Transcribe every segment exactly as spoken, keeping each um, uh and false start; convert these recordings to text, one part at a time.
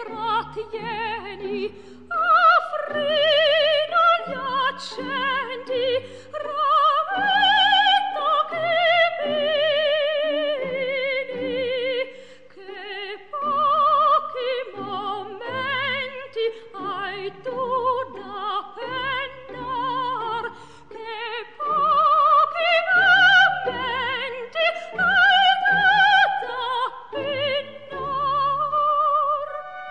trattieni, affrina gli accenti, ravetto che vini, che pochi momenti hai tu da pennar, che pochi momenti hai tu da pennar.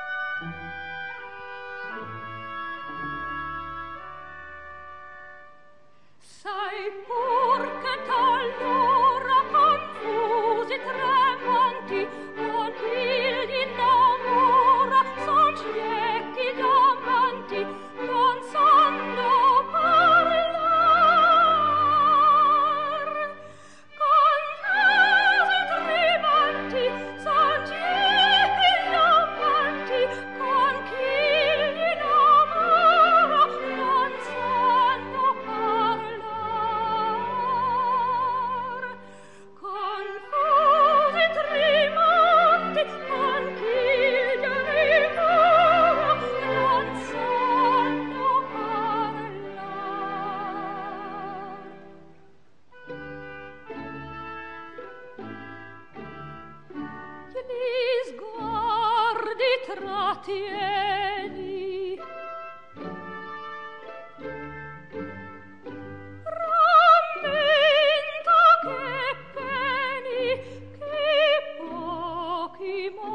Sai pur che talora confusi tremanti con il innamora son ciechi gli amanti non sanno parlar. Confusi tremanti son ciechi gli amanti con chi gli innamora non sanno parlar. Confusi tremanti con chi gli innamora non sanno parlar. Gli sguardi trattieni, rammenta che peni, che pochi